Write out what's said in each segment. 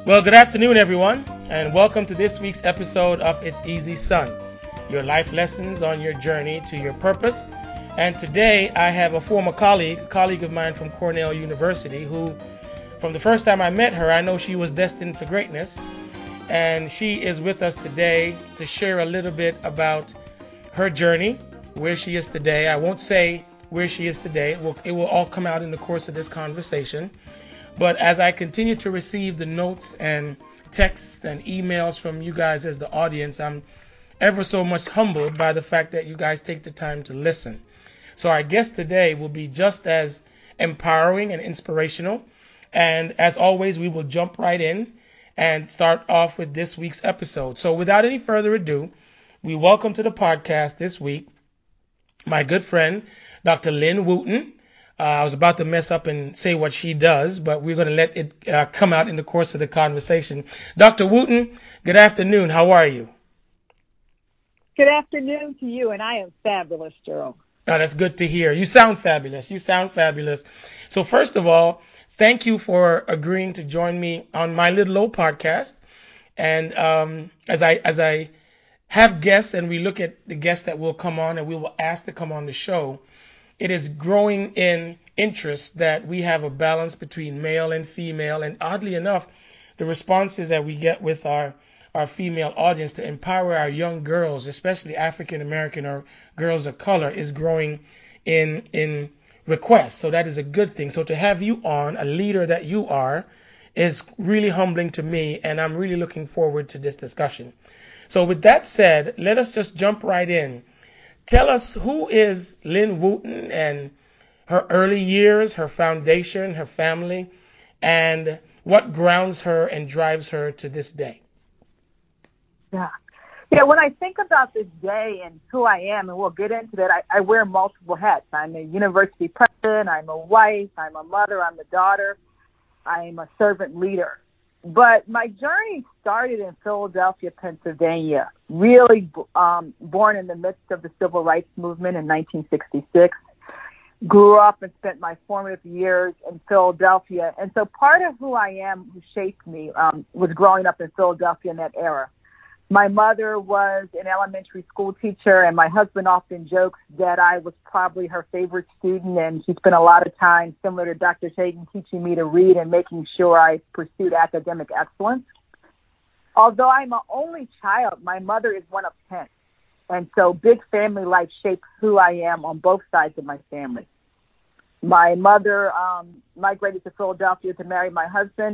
Well, good afternoon, everyone, and welcome to this week's episode of It's Easy Son, your life lessons on your journey to your purpose. And today I have a former colleague of mine from Cornell University, who, from the first time I met her, I know she was destined for greatness. And she is with us today to share a little bit about her journey, where she is today. I won't say where she is today. It will all come out in the course of this conversation. But as I continue to receive the notes and texts and emails from you guys as the audience, I'm ever so much humbled by the fact that you guys take the time to listen. So our guest today will be just as empowering and inspirational. And as always, we will jump right in and start off with this week's episode. So without any further ado, we welcome to the podcast this week my good friend, Dr. Lynn Wooten. I was about to mess up and say what she does, but we're going to let it come out in the course of the conversation. Dr. Wooten, good afternoon. How are you? Good afternoon to you, and I am fabulous, Gerald. Oh, that's good to hear. You sound fabulous. So first of all, thank you for agreeing to join me on my little old podcast. And as I have guests and we look at the guests that will come on and we will ask to come on the show, it is growing in interest that we have a balance between male and female. And oddly enough, the responses that we get with our female audience to empower our young girls, especially African American or girls of color, is growing in requests. So that is a good thing. So to have you on, a leader that you are, is really humbling to me. And I'm really looking forward to this discussion. So with that said, let us just jump right in. Tell us, who is Lynn Wooten and her early years, her foundation, her family, and what grounds her and drives her to this day? Yeah, when I think about this day and who I am, and we'll get into that, I wear multiple hats. I'm a university president, I'm a wife, I'm a mother, I'm a daughter, I'm a servant leader. But my journey started in Philadelphia, Pennsylvania, really born in the midst of the Civil Rights Movement in 1966. Grew up and spent my formative years in Philadelphia. And so part of who I am, who shaped me, was growing up in Philadelphia in that era. My mother was an elementary school teacher, and my husband often jokes that I was probably her favorite student, and she spent a lot of time, similar to Dr. Shaden, teaching me to read and making sure I pursued academic excellence. Although I'm an only child, my mother is one of 10. And so big family life shapes who I am on both sides of my family. My mother migrated to Philadelphia to marry my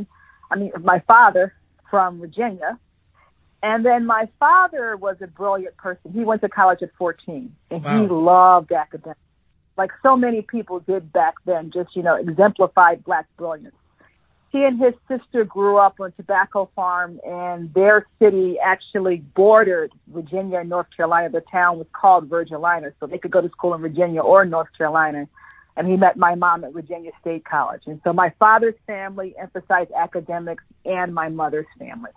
father from Virginia. And then my father was a brilliant person. He went to college at 14, and Wow. He loved academics. Like so many people did back then, just, exemplified Black brilliance. He and his sister grew up on a tobacco farm, and their city actually bordered Virginia and North Carolina. The town was called Virgilina, so they could go to school in Virginia or North Carolina. And he met my mom at Virginia State College. And so my father's family emphasized academics, and my mother's family.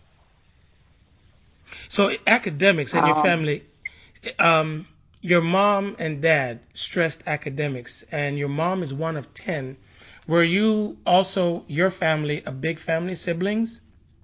So academics and your family, your mom and dad stressed academics, and your mom is one of 10. Were you also, your family, a big family, siblings?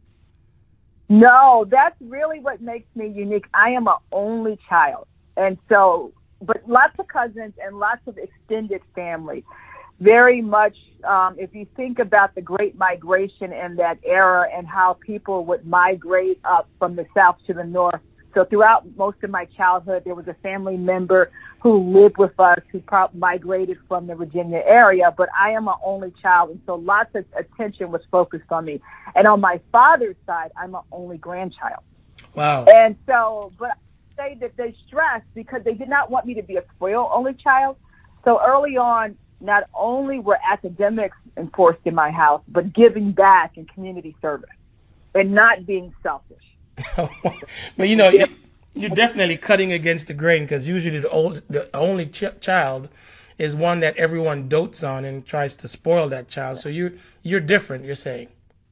No, that's really what makes me unique. I am an only child. And so, but lots of cousins and lots of extended family. Very much, if you think about the Great Migration in that era and how people would migrate up from the south to the north. So throughout most of my childhood, there was a family member who lived with us who migrated from the Virginia area, but I am an only child, and so lots of attention was focused on me. And on my father's side, I'm an only grandchild. Wow. And so, but I say that they stressed because they did not want me to be a spoiled only child. So early on, not only were academics enforced in my house, but giving back and community service and not being selfish. But you're definitely cutting against the grain, because usually the only child is one that everyone dotes on and tries to spoil that child. So you're different, you're saying.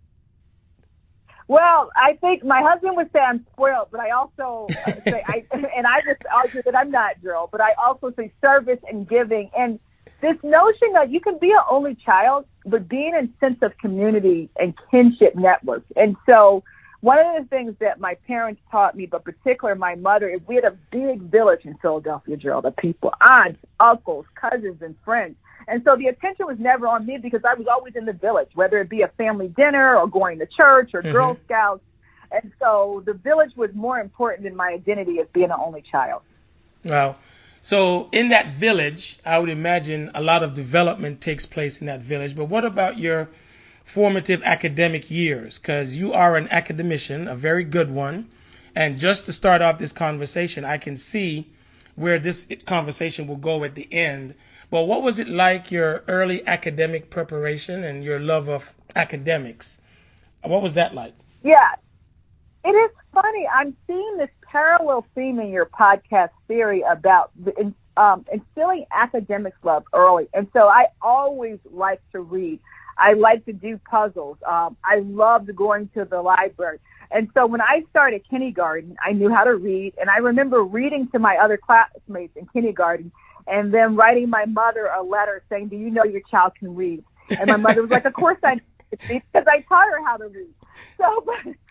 Well, I think my husband would say I'm spoiled, but I also say I just argue that I'm not, Gerald. But I also say service and giving, and this notion that you can be an only child, but being in sense of community and kinship networks. And so one of the things that my parents taught me, but particularly my mother, is we had a big village in Philadelphia, Gerald, of people, aunts, uncles, cousins, and friends. And so the attention was never on me because I was always in the village, whether it be a family dinner or going to church or Girl Scouts. And so the village was more important than my identity as being an only child. Wow. So in that village, I would imagine a lot of development takes place in that village. But what about your formative academic years? Because you are an academician, a very good one. And just to start off this conversation, I can see where this conversation will go at the end. But what was it like, your early academic preparation and your love of academics? What was that like? Yeah, it is funny. I'm seeing this parallel theme in your podcast theory about instilling academics love early. And so I always like to read. I like to do puzzles. I loved going to the library. And so when I started kindergarten, I knew how to read. And I remember reading to my other classmates in kindergarten and then writing my mother a letter saying, do you know your child can read? And my mother was like, of course I know because I taught her how to read. So,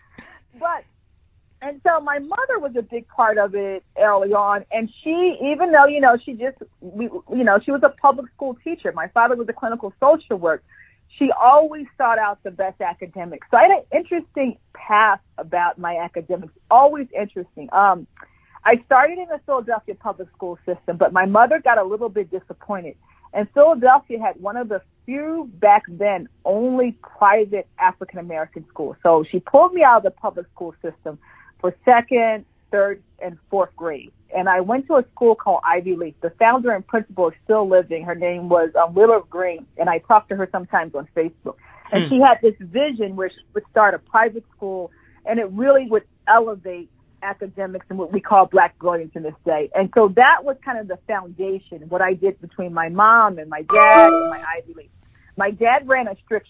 and so my mother was a big part of it early on. And she, even though, she was a public school teacher. My father was a clinical social worker. She always sought out the best academics. So I had an interesting path about my academics, always interesting. I started in the Philadelphia public school system, but my mother got a little bit disappointed. And Philadelphia had one of the few back then only private African-American schools. So she pulled me out of the public school system for second, third, and fourth grade. And I went to a school called Ivy Leaf. The founder and principal is still living. Her name was Willow Green, and I talk to her sometimes on Facebook. And she had this vision where she would start a private school, and it really would elevate academics and what we call Black brilliance in this day. And so that was kind of the foundation, what I did between my mom and my dad and my Ivy Leaf. My dad ran a strict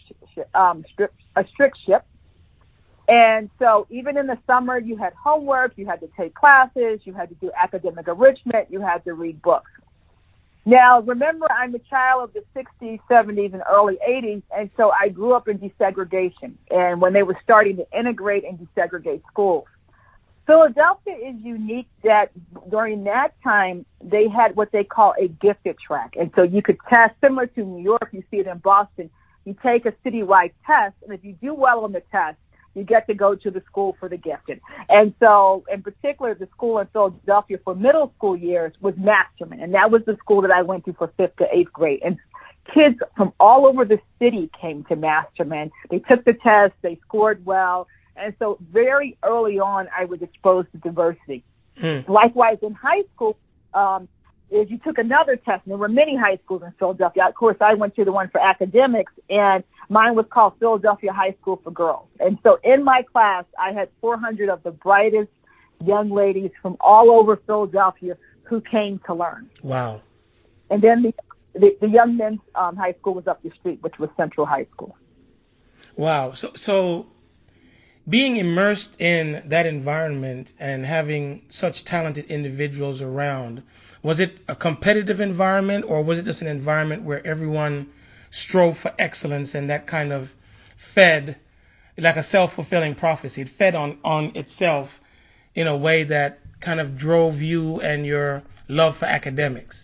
ship. And so even in the summer, you had homework, you had to take classes, you had to do academic enrichment, you had to read books. Now, remember, I'm a child of the 60s, 70s, and early 80s, and so I grew up in desegregation, and when they were starting to integrate and desegregate schools. Philadelphia is unique that during that time, they had what they call a gifted track. And so you could test, similar to New York, you see it in Boston, you take a citywide test, and if you do well on the test, you get to go to the school for the gifted. And so, in particular, the school in Philadelphia for middle school years was Masterman. And that was the school that I went to for 5th to 8th grade. And kids from all over the city came to Masterman. They took the test. They scored well. And so very early on, I was exposed to diversity. Likewise, in high school, is you took another test. And there were many high schools in Philadelphia. Of course, I went to the one for academics, and mine was called Philadelphia High School for Girls. And so in my class, I had 400 of the brightest young ladies from all over Philadelphia who came to learn. Wow. And then the young men's high school was up the street, which was Central High School. Wow. So being immersed in that environment and having such talented individuals around, was it a competitive environment, or was it just an environment where everyone strove for excellence and that kind of fed like a self-fulfilling prophecy? It fed on itself in a way that kind of drove you and your love for academics.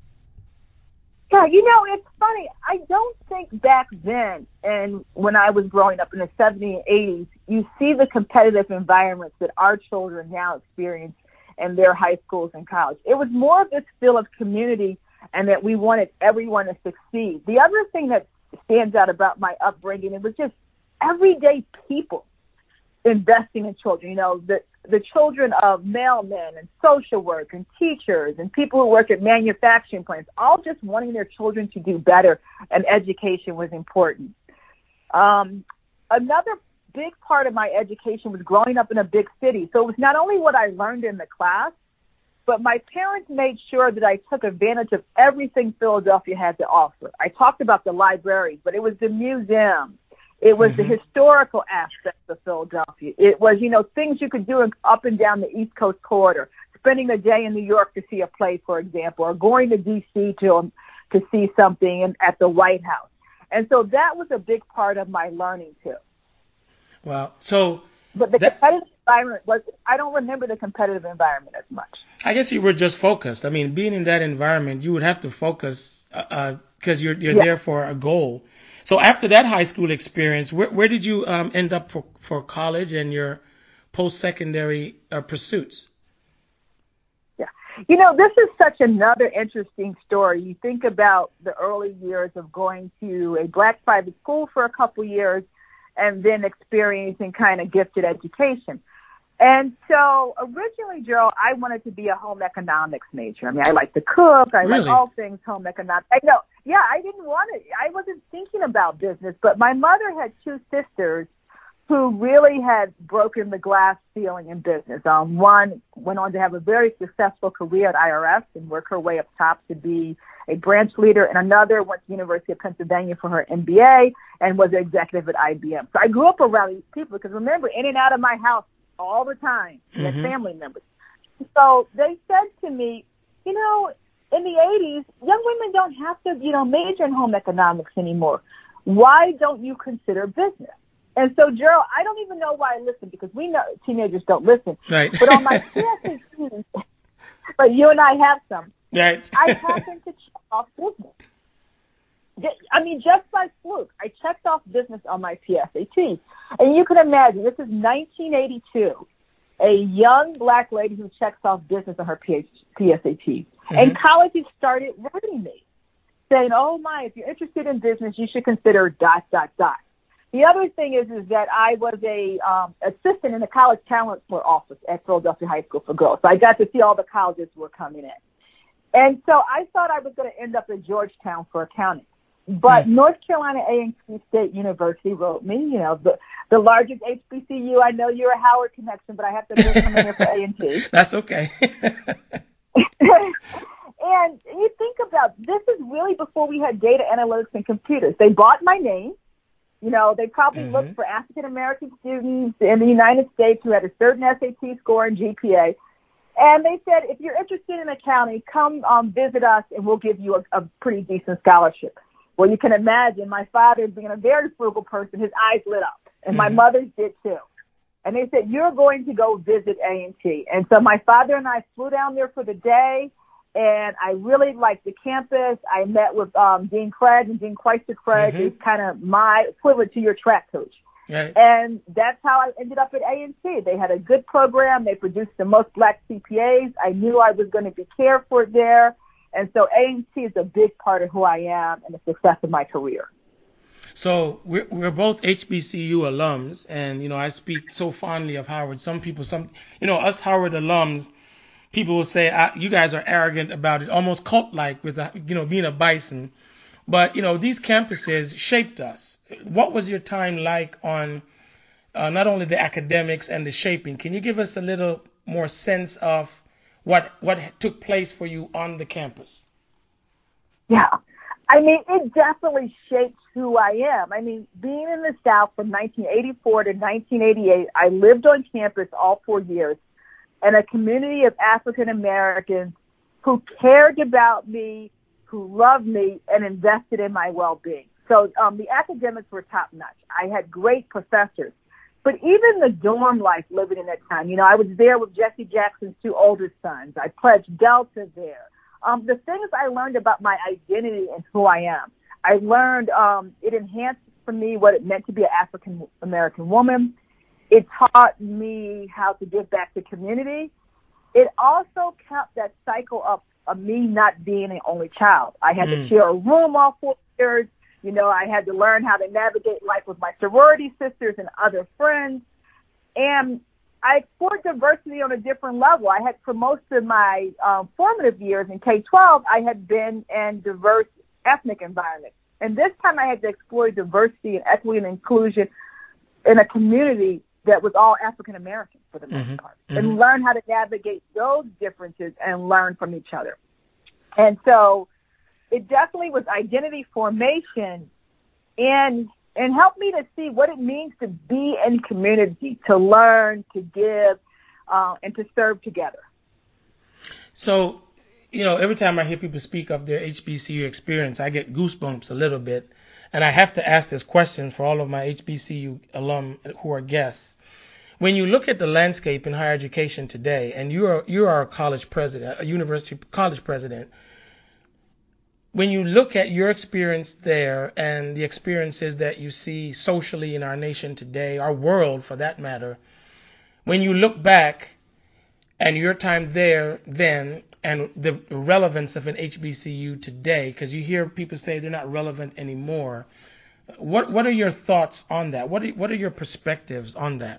Yeah, it's funny. I don't think back then, and when I was growing up in the 70s and 80s, you see the competitive environments that our children now experience in their high schools and college. It was more of this feel of community and that we wanted everyone to succeed. The other thing that stands out about my upbringing, it was just everyday people investing in children. The children of mailmen and social work and teachers and people who work at manufacturing plants, all just wanting their children to do better, and education was important. Another big part of my education was growing up in a big city. So it was not only what I learned in the class, but my parents made sure that I took advantage of everything Philadelphia had to offer. I talked about the library, but it was the museum. It was the historical aspects of Philadelphia. It was, things you could do up and down the East Coast corridor, spending a day in New York to see a play, for example, or going to D.C. to to see something at the White House. And so that was a big part of my learning too. Wow. So, but the competitive environment I don't remember the competitive environment as much. I guess you were just focused. I mean, being in that environment, you would have to focus because you're there for a goal. So after that high school experience, where did you end up for college and your post-secondary pursuits? Yeah. This is such another interesting story. You think about the early years of going to a black private school for a couple years and then experiencing kind of gifted education. And so originally, Gerald, I wanted to be a home economics major. I mean, I like to cook. I like all things home economics. I know. Yeah, I didn't want it. I wasn't thinking about business, but my mother had two sisters who really had broken the glass ceiling in business. One went on to have a very successful career at IRS and work her way up top to be a branch leader, and another went to the University of Pennsylvania for her MBA and was an executive at IBM. So I grew up around these people because, remember, in and out of my house all the time, and family members. So they said to me, in the 80s, young women don't have to, major in home economics anymore. Why don't you consider business? And so, Gerald, I don't even know why I listened, because we know teenagers don't listen. Right. But on my PSATs, but you and I have some, right. I happened to check off business. I mean, just by fluke, I checked off business on my PSATs. And you can imagine, this is 1982, a young black lady who checks off business on her PSATs. And colleges started writing me, saying, oh, my, if you're interested in business, you should consider ... The other thing is that I was a assistant in the college talent office at Philadelphia High School for Girls. So I got to see all the colleges who were coming in. And so I thought I was going to end up at Georgetown for accounting. But North Carolina A&T State University wrote me, the largest HBCU. I know you're a Howard connection, but I have to come in here for A&T. That's okay. And you think about, this is really before we had data analytics and computers. They bought my name. They probably looked for African-American students in the United States who had a certain SAT score and GPA. And they said, if you're interested in accounting, come visit us and we'll give you a pretty decent scholarship. Well, you can imagine my father, being a very frugal person, his eyes lit up. And my mother's did too. And they said, you're going to go visit A&T. And so my father and I flew down there for the day. And I really liked the campus. I met with Dean Craig, and Dean Craig is kind of my equivalent to your track coach. Right. And that's how I ended up at A&T. They had a good program. They produced the most black CPAs. I knew I was going to be cared for there. And so A&T is a big part of who I am and the success of my career. So we're both HBCU alums, and, I speak so fondly of Howard. Some people, us Howard alums, people will say, you guys are arrogant about it, almost cult-like with, being a bison. But, these campuses shaped us. What was your time like on not only the academics and the shaping? Can you give us a little more sense of what took place for you on the campus? Yeah. I mean, it definitely shaped who I am. I mean, being in the South from 1984 to 1988, I lived on campus all 4 years. And a community of African Americans who cared about me, who loved me, and invested in my well-being. So the academics were top-notch. I had great professors. But even the dorm life living in that time, I was there with Jesse Jackson's two older sons. I pledged Delta there. The things I learned about my identity and who I am, I learned it enhanced for me what it meant to be an African American woman. It taught me how to give back to community. It also kept that cycle up of me not being an only child. I had to share a room all 4 years. I had to learn how to navigate life with my sorority sisters and other friends. And I explored diversity on a different level. I had, for most of my formative years in K-12, I had been in diverse ethnic environments. And this time I had to explore diversity and equity and inclusion in a community that was all African American for the most part, and learn how to navigate those differences and learn from each other. And so it definitely was identity formation and helped me to see what it means to be in community, to learn, to give, and to serve together. So, every time I hear people speak of their HBCU experience, I get goosebumps a little bit. And I have to ask this question for all of my HBCU alum who are guests. When you look at the landscape in higher education today, and you are a college president, a university college president, when you look at your experience there and the experiences that you see socially in our nation today, our world for that matter, when you look back and your time there then and the relevance of an HBCU today, because you hear people say they're not relevant anymore, what are your thoughts on that? What are your perspectives on that?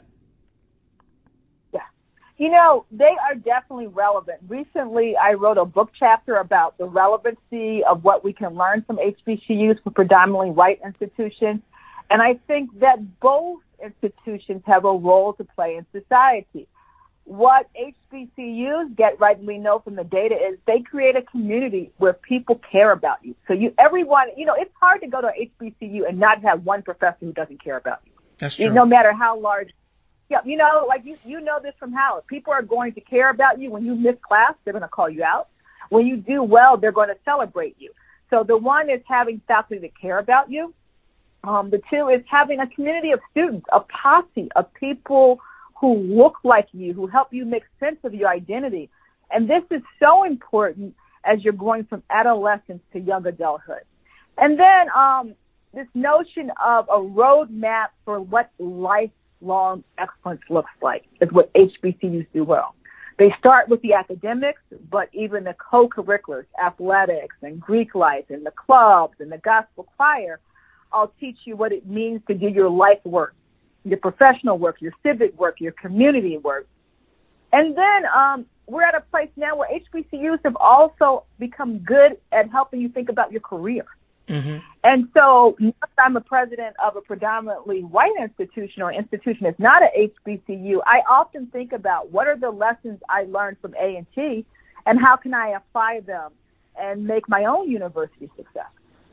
They are definitely relevant. Recently, I wrote a book chapter about the relevancy of what we can learn from HBCUs for predominantly white institutions. And I think that both institutions have a role to play in society. What HBCUs get right, and we know from the data, is they create a community where people care about you. So everyone, it's hard to go to an HBCU and not have one professor who doesn't care about you. That's true. No matter how large. Yeah, you know this from Howard. People are going to care about you. When you miss class, they're going to call you out. When you do well, they're going to celebrate you. So the one is having faculty that care about you. The two is having a community of students, a posse of people who look like you, who help you make sense of your identity. And this is so important as you're going from adolescence to young adulthood. And then this notion of a roadmap for what lifelong excellence looks like is what HBCUs do well. They start with the academics, but even the co-curriculars, athletics and Greek life and the clubs and the gospel choir all teach you what it means to do your life work, your professional work, your civic work, your community work. And then we're at a place now where HBCUs have also become good at helping you think about your career. Mm-hmm. And so if I'm a president of a predominantly white institution or institution that's not an HBCU, I often think about what are the lessons I learned from A&T and how can I apply them and make my own university success.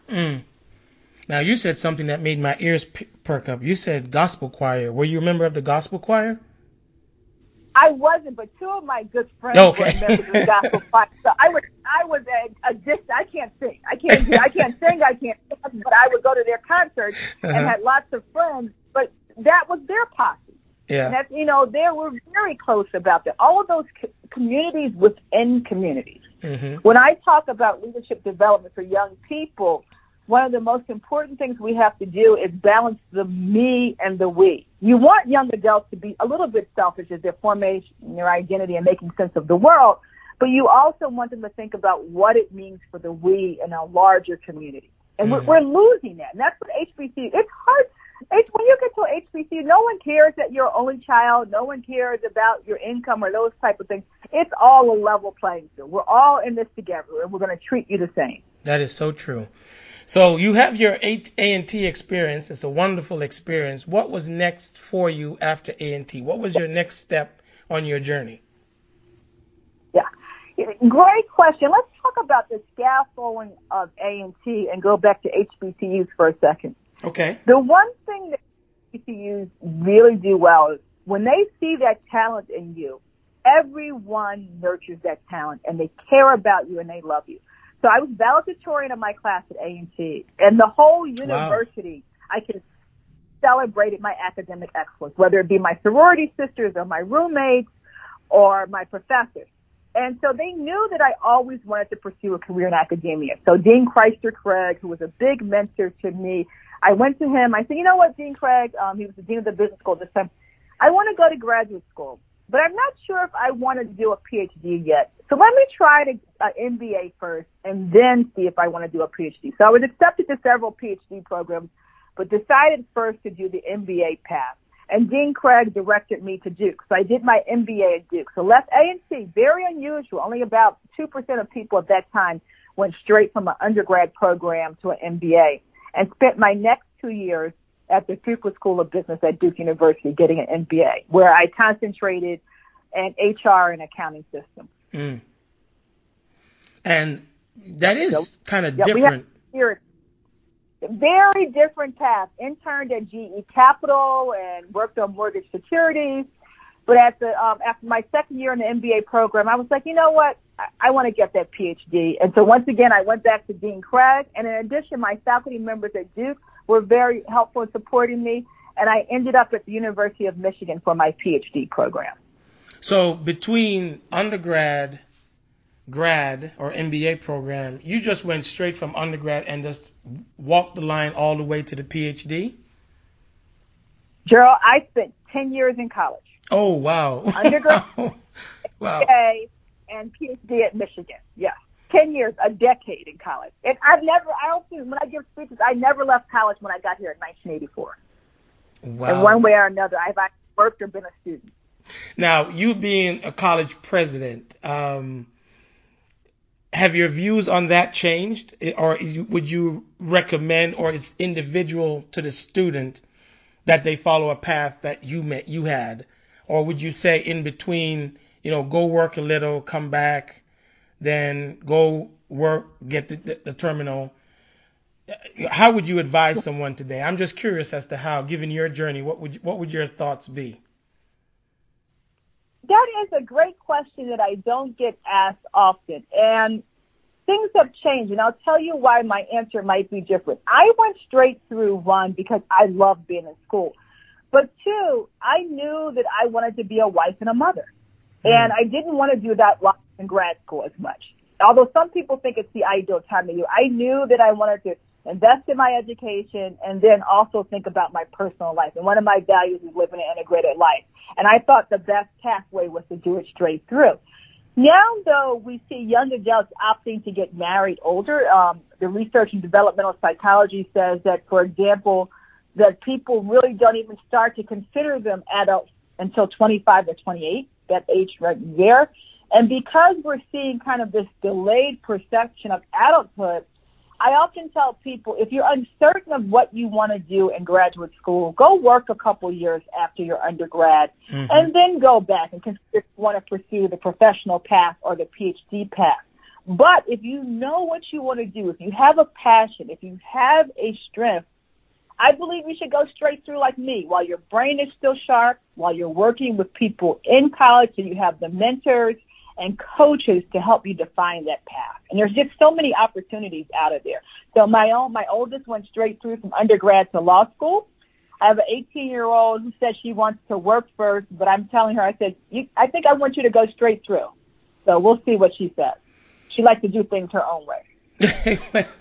Now, you said something that made my ears perk up. You said gospel choir. Were you a member of the gospel choir? I wasn't, but two of my good friends were members of the gospel choir. So I was I can't sing. I can't sing, but I would go to their concerts and had lots of friends, but that was their posse. Yeah. And that's, they were very close about that. All of those communities within communities. Mm-hmm. When I talk about leadership development for young people, one of the most important things we have to do is balance the me and the we. You want young adults to be a little bit selfish as they're forming their identity and making sense of the world, but you also want them to think about what it means for the we in a larger community. And we're losing that. And that's what HBCU, it's hard. When you get to an HBCU, no one cares that you're an only child. No one cares about your income or those type of things. It's all a level playing field. We're all in this together, and we're going to treat you the same. That is so true. So you have your A&T experience. It's a wonderful experience. What was next for you after A&T? What was your next step on your journey? Yeah, great question. Let's talk about the scaffolding of A&T and go back to HBCUs for a second. Okay. The one thing that HBCUs really do well is when they see that talent in you, everyone nurtures that talent and they care about you and they love you. So I was valedictorian of my class at A&T, and the whole university, wow. I could celebrated my academic excellence, whether it be my sorority sisters or my roommates or my professors. And so they knew that I always wanted to pursue a career in academia. So Dean Chrysler Craig, who was a big mentor to me, I went to him. I said, you know what, Dean Craig, he was the dean of the business school at this time. I want to go to graduate school, but I'm not sure if I want to do a PhD yet. So let me try to MBA first and then see if I want to do a PhD. So I was accepted to several PhD programs, but decided first to do the MBA path. And Dean Craig directed me to Duke. So I did my MBA at Duke. So left A&T, very unusual. Only about 2% of people at that time went straight from an undergrad program to an MBA, and spent my next 2 years at the Fuqua School of Business at Duke University getting an MBA, where I concentrated in HR and accounting systems. Mm. And that is kind of different. Very different path. Interned at GE Capital and worked on mortgage securities. But at the after my second year in the MBA program, I was like, you know what? I want to get that PhD. And so once again, I went back to Dean Craig. And in addition, my faculty members at Duke were very helpful in supporting me. And I ended up at the University of Michigan for my PhD program. So between undergrad, grad, or MBA program, you just went straight from undergrad and just walked the line all the way to the PhD? Gerald, I spent 10 years in college. Oh, wow. Undergrad, wow. MBA, and PhD at Michigan. Yeah. 10 years, a decade in college. And when I give speeches, I never left college when I got here in 1984. Wow. In one way or another, I've either worked or been a student. Now, you being a college president, have your views on that changed? Or would you recommend, or is individual to the student, that they follow a path that you had? Or would you say in between, go work a little, come back, then go work, get the terminal? How would you advise someone today? I'm just curious as to how, given your journey, what would your thoughts be? That is a great question that I don't get asked often. And things have changed, and I'll tell you why my answer might be different. I went straight through, one, because I loved being in school. But two, I knew that I wanted to be a wife and a mother. And I didn't want to do that while in grad school as much. Although some people think it's the ideal time to do, I knew that I wanted to invest in my education and then also think about my personal life. And one of my values is living an integrated life. And I thought the best pathway was to do it straight through. Now, though, we see young adults opting to get married older. The research in developmental psychology says that, for example, that people really don't even start to consider them adults until 25 or 28, that age right there. And because we're seeing kind of this delayed perception of adulthood, I often tell people, if you're uncertain of what you want to do in graduate school, go work a couple years after your undergrad, and then go back and consider if you want to pursue the professional path or the PhD path. But if you know what you want to do, if you have a passion, if you have a strength, I believe you should go straight through like me, while your brain is still sharp, while you're working with people in college, and you have the mentors and coaches to help you define that path. And there's just so many opportunities out of there. So my oldest went straight through from undergrad to law school. I have an 18-year-old who says she wants to work first, but I'm telling her, I said, I think I want you to go straight through. So we'll see what she says. She likes to do things her own way.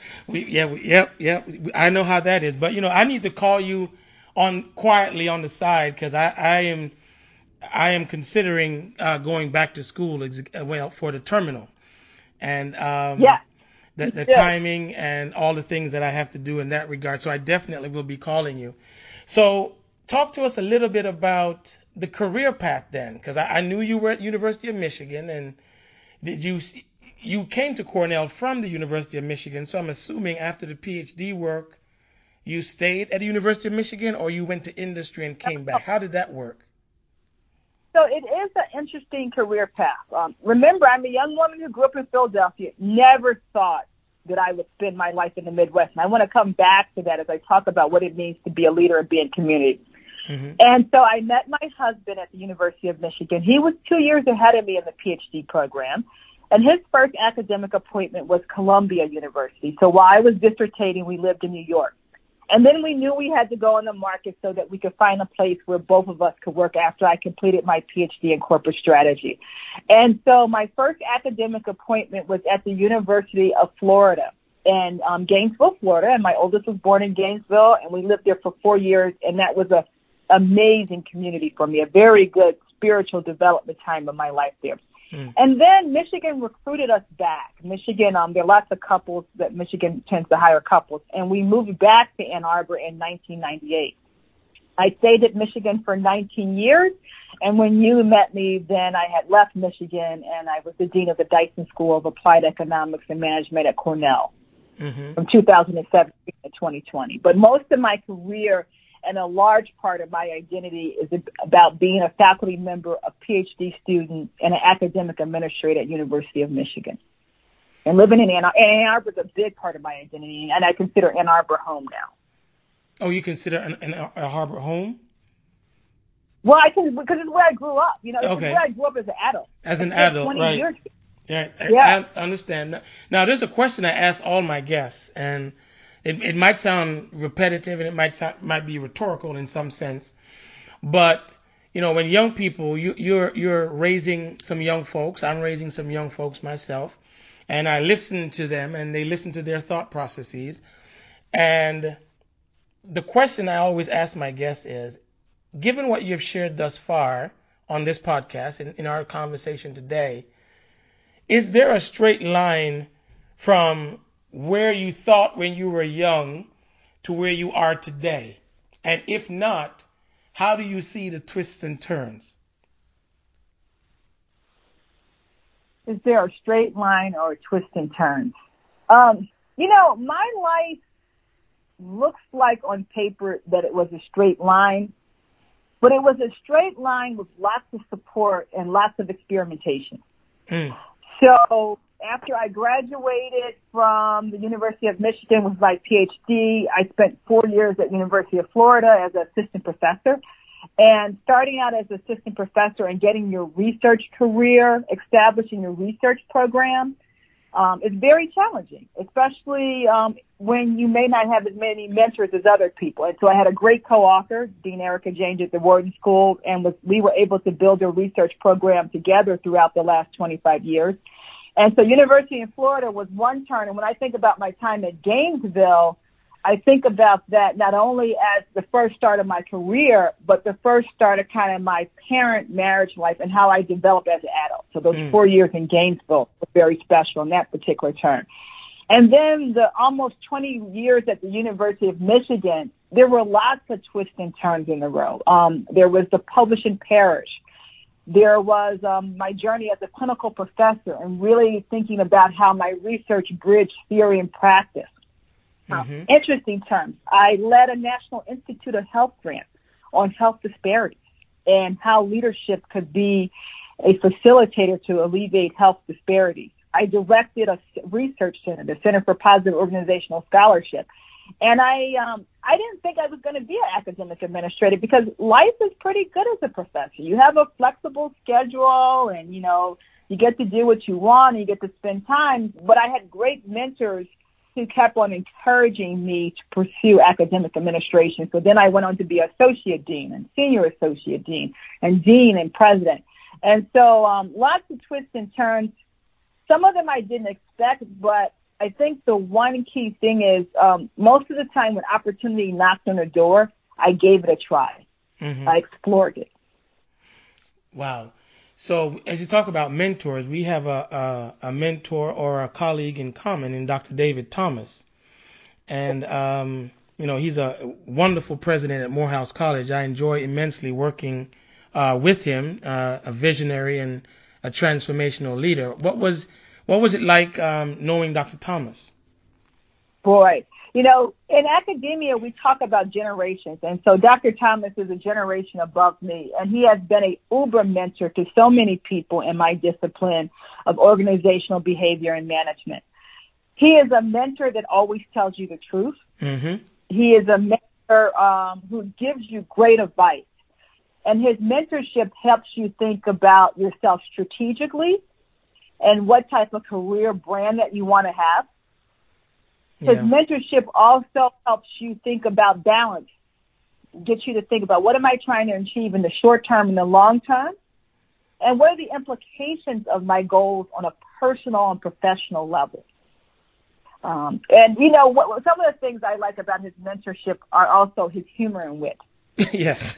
Yep. I know how that is. But, I need to call you on quietly on the side, because I am considering going back to school for the terminal, and the timing and all the things that I have to do in that regard. So I definitely will be calling you. So talk to us a little bit about the career path then, because I knew you were at University of Michigan, and you came to Cornell from the University of Michigan. So I'm assuming after the PhD work, you stayed at the University of Michigan, or you went to industry and came back. How did that work? So it is an interesting career path. Remember, I'm a young woman who grew up in Philadelphia, never thought that I would spend my life in the Midwest. And I want to come back to that as I talk about what it means to be a leader and be in community. And so I met my husband at the University of Michigan. He was 2 years ahead of me in the PhD program. And his first academic appointment was Columbia University. So while I was dissertating, we lived in New York. And then we knew we had to go on the market so that we could find a place where both of us could work after I completed my PhD in corporate strategy. And so my first academic appointment was at the University of Florida in Gainesville, Florida. And my oldest was born in Gainesville, and we lived there for 4 years. And that was an amazing community for me, a very good spiritual development time of my life there. And then Michigan recruited us back. Michigan, there are lots of couples that Michigan tends to hire couples, and we moved back to Ann Arbor in 1998. I stayed at Michigan for 19 years, and when you met me, then I had left Michigan, and I was the dean of the Dyson School of Applied Economics and Management at Cornell from 2017 to 2020. But most of my career and a large part of my identity is about being a faculty member, a PhD student, and an academic administrator at University of Michigan. And living in Ann Arbor is a big part of my identity, and I consider Ann Arbor home now. Oh, you consider Ann Arbor home? Well, because it's where I grew up. It's where I grew up as an adult. As an adult, 20 right. Years ago. Yeah, Yeah. I understand. Now, there's a question I ask all my guests, and it might sound repetitive and it might be rhetorical in some sense, but when young people, you're raising some young folks. I'm raising some young folks myself, and I listen to them, and they listen to their thought processes. And the question I always ask my guests is, given what you've shared thus far on this podcast, in our conversation today, is there a straight line from where you thought when you were young to where you are today? And if not, how do you see the twists and turns? Is there a straight line or a twist and turns? My life looks like on paper that it was a straight line, but it was a straight line with lots of support and lots of experimentation. Mm. So after I graduated from the University of Michigan with my PhD, I spent 4 years at University of Florida as an assistant professor. And starting out as assistant professor and getting your research career, establishing your research program, is very challenging, especially when you may not have as many mentors as other people. And so I had a great co-author, Dean Erica James at the Wharton School, and we were able to build a research program together throughout the last 25 years. And so University of Florida was one turn. And when I think about my time at Gainesville, I think about that not only as the first start of my career, but the first start of kind of my parent marriage life and how I developed as an adult. So those 4 years in Gainesville were very special in that particular turn. And then the almost 20 years at the University of Michigan, there were lots of twists and turns in the road. There was the publishing parish. There was my journey as a clinical professor and really thinking about how my research bridged theory and practice. Interesting terms. I led a National Institute of Health grant on health disparities and how leadership could be a facilitator to alleviate health disparities. I directed a research center, the Center for Positive Organizational Scholarship. And I didn't think I was going to be an academic administrator because life is pretty good as a professor. You have a flexible schedule and, you get to do what you want and you get to spend time. But I had great mentors who kept on encouraging me to pursue academic administration. So then I went on to be associate dean and senior associate dean and dean and president. And so lots of twists and turns. Some of them I didn't expect, but I think the one key thing is most of the time when opportunity knocked on the door, I gave it a try. I explored it. Wow. So as you talk about mentors, we have a mentor or a colleague in common in Dr. David Thomas. And, he's a wonderful president at Morehouse College. I enjoy immensely working with him, a visionary and a transformational leader. What was it like knowing Dr. Thomas? Boy, in academia, we talk about generations. And so Dr. Thomas is a generation above me, and he has been an uber mentor to so many people in my discipline of organizational behavior and management. He is a mentor that always tells you the truth. He is a mentor who gives you great advice. And his mentorship helps you think about yourself strategically and what type of career brand that you want to have. His mentorship also helps you think about balance, gets you to think about what am I trying to achieve in the short term and the long term, and what are the implications of my goals on a personal and professional level. And some of the things I like about his mentorship are also his humor and wit. Yes.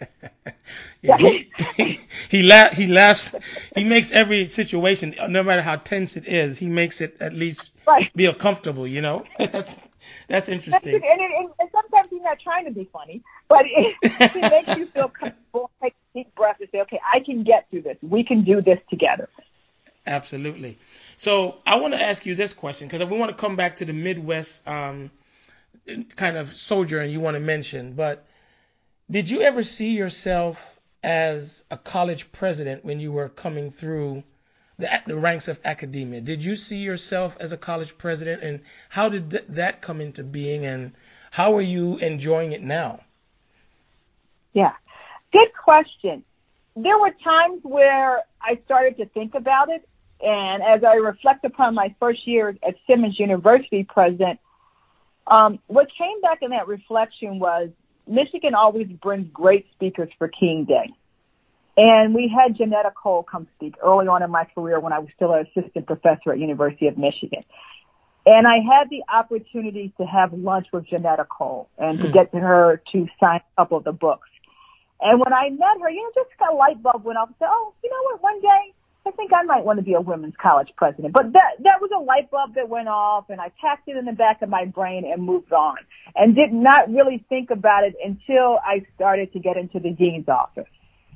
He laughs. He makes every situation, no matter how tense it is, he makes it at least feel comfortable, That's interesting. And sometimes he's not trying to be funny, but he makes you feel comfortable, take a deep breath and say, okay, I can get through this. We can do this together. Absolutely. So I want to ask you this question, because we want to come back to the Midwest kind of sojourn you want to mention, but did you ever see yourself as a college president when you were coming through the ranks of academia? Did you see yourself as a college president, and how did that come into being, and how are you enjoying it now? Yeah, good question. There were times where I started to think about it, And as I reflect upon my first year at Simmons University president, what came back in that reflection was Michigan always brings great speakers for King Day. And we had Janetta Cole come speak early on in my career when I was still an assistant professor at University of Michigan. And I had the opportunity to have lunch with Janetta Cole and to get her to sign a couple of the books. And when I met her, just a light bulb went off and said, oh, you know what, one day I think I might want to be a women's college president. But that was a light bulb that went off, and I packed it in the back of my brain and moved on and did not really think about it until I started to get into the dean's office.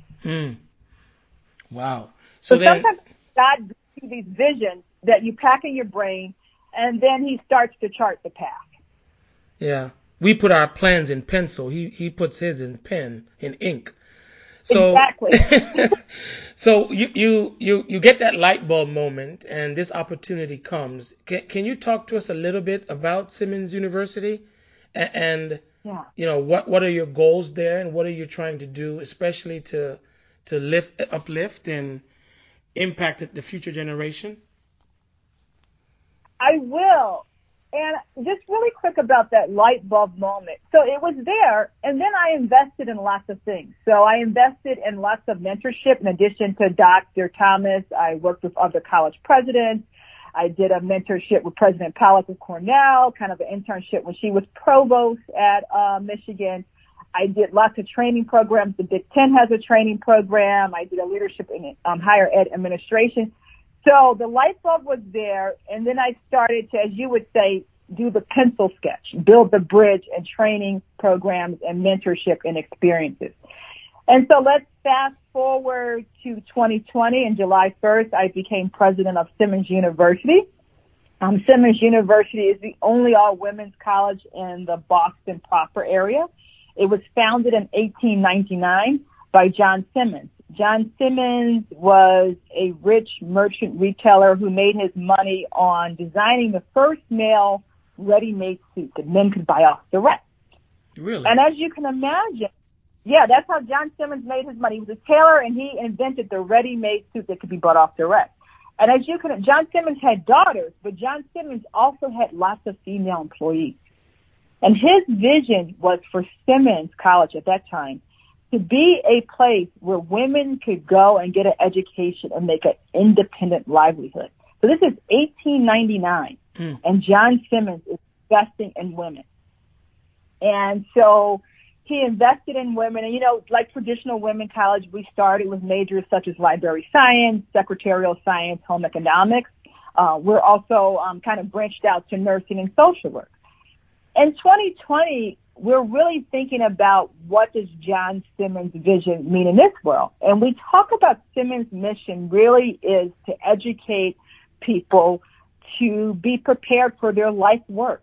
Wow. So sometimes God gives you these visions that you pack in your brain, and then he starts to chart the path. Yeah. We put our plans in pencil. He puts his in pen, in ink. So, exactly. So you get that light bulb moment, and this opportunity comes. Can you talk to us a little bit about Simmons University, and what are your goals there, and what are you trying to do, especially to uplift and impact the future generation? I will. And just really quick about that light bulb moment. So it was there, and then I invested in lots of things. So I invested in lots of mentorship. In addition to Dr. Thomas, I worked with other college presidents. I did a mentorship with President Pollock of Cornell, kind of an internship when she was provost at Michigan. I did lots of training programs. The Big Ten has a training program. I did a leadership in higher ed administration. So the light bulb was there, and then I started to, as you would say, do the pencil sketch, build the bridge and training programs and mentorship and experiences. And so let's fast forward to 2020. And July 1st, I became president of Simmons University. Simmons University is the only all-women's college in the Boston proper area. It was founded in 1899 by John Simmons. John Simmons was a rich merchant retailer who made his money on designing the first male ready-made suit that men could buy off the rack. Really? And as you can imagine, that's how John Simmons made his money. He was a tailor, and he invented the ready-made suit that could be bought off the rack. And as you can, John Simmons had daughters, but John Simmons also had lots of female employees. And his vision was for Simmons College at that time to be a place where women could go and get an education and make an independent livelihood. So this is 1899, and John Simmons is investing in women. And so he invested in women. And, like traditional women college, we started with majors such as library science, secretarial science, home economics. We're also kind of branched out to nursing and social work. In 2020, we're really thinking about what does John Simmons' vision mean in this world. And we talk about Simmons' mission really is to educate people to be prepared for their life work.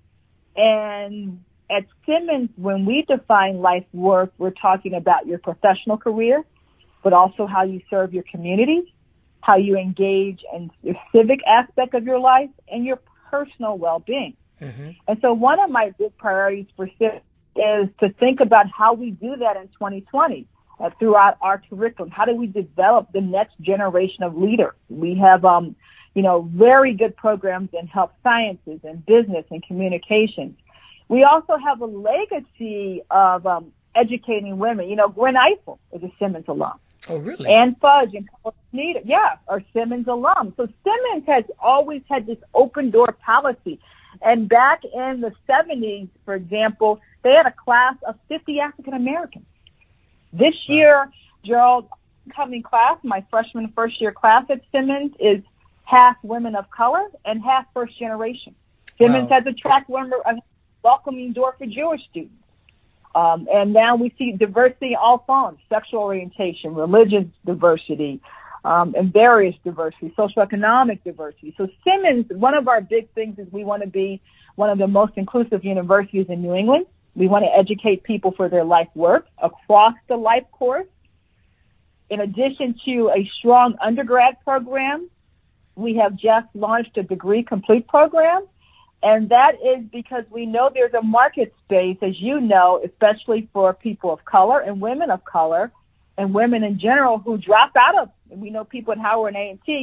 And at Simmons, when we define life work, we're talking about your professional career, but also how you serve your community, how you engage in the civic aspect of your life, and your personal well-being. And so one of my big priorities for Simmons is to think about how we do that in 2020 throughout our curriculum. How do we develop the next generation of leaders? We have, very good programs in health sciences and business and communications. We also have a legacy of educating women. Gwen Ifill is a Simmons alum. Oh, really? Ann Fudge and Paula Sneeder, are Simmons alums. So Simmons has always had this open door policy. And back in the 70s, for example, they had a class of 50 African Americans. This year, Gerald, coming class, my freshman first year class at Simmons is half women of color and half first generation. Simmons has a track record of welcoming door for Jewish students. And now we see diversity in all forms, sexual orientation, religious diversity, and various diversity, socioeconomic diversity. So Simmons, one of our big things is we want to be one of the most inclusive universities in New England. We want to educate people for their life work across the life course. In addition to a strong undergrad program, we have just launched a degree complete program. And that is because we know there's a market space, as you know, especially for people of color and women of color and women in general who drop out of, and we know people at Howard and A&T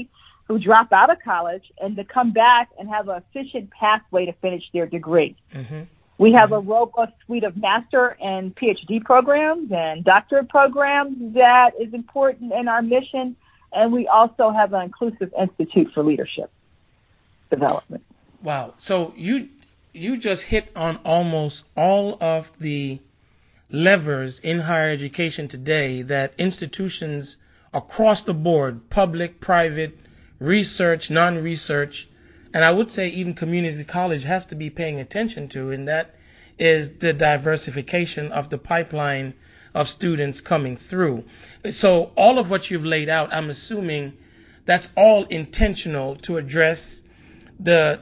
who drop out of college and to come back and have an efficient pathway to finish their degree. Mm-hmm. We have a robust suite of master and PhD programs and doctorate programs that is important in our mission. And we also have an inclusive institute for leadership development. Wow. So you just hit on almost all of the levers in higher education today that institutions across the board, public, private, research, non-research, and I would say even community college have to be paying attention to, and that is the diversification of the pipeline of students coming through. So all of what you've laid out, I'm assuming that's all intentional to address the